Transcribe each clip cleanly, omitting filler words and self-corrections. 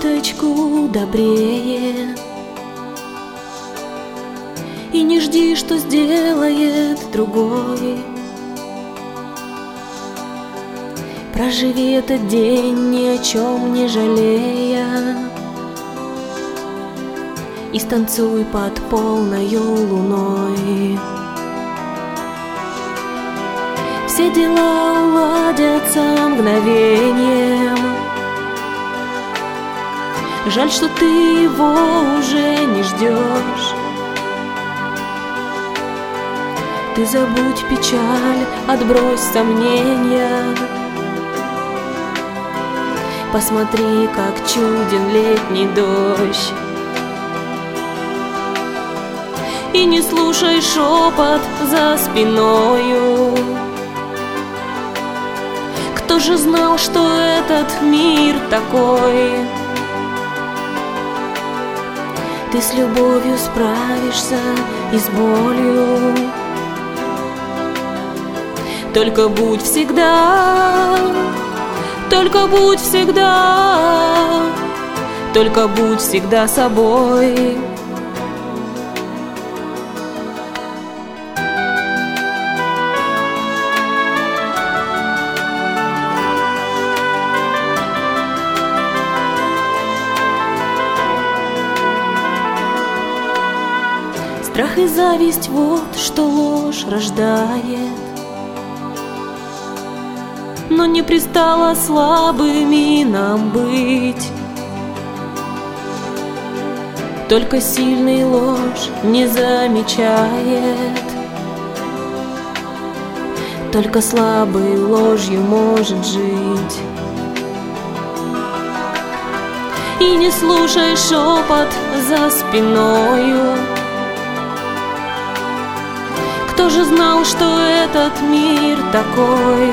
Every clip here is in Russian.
чуточку добрее. И не жди, что сделает другой. Проживи этот день, ни о чем не жалея, и станцуй под полною луной. Все дела уладятся мгновением. Жаль, что ты его уже не ждешь. Ты забудь печаль, отбрось сомнения. Посмотри, как чуден летний дождь. И не слушай шепот за спиною. Кто же знал, что этот мир такой? Ты с любовью справишься и с болью. Только будь всегда, только будь всегда, только будь всегда собой. Страх и зависть — вот что ложь рождает. Но не пристало слабыми нам быть. Только сильный ложь не замечает. Только слабый ложью может жить. И не слушай шепот за спиною. Кто же знал, что этот мир такой?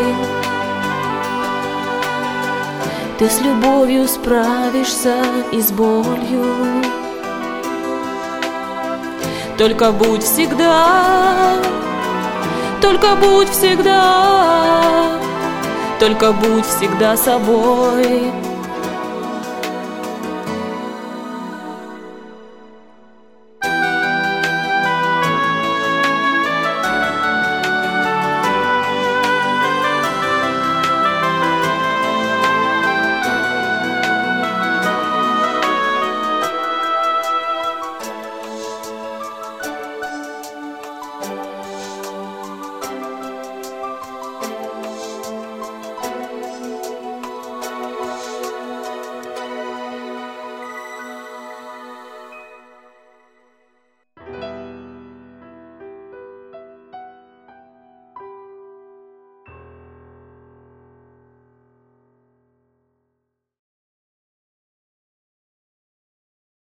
Ты с любовью справишься и с болью. Только будь всегда, только будь всегда, только будь всегда собой.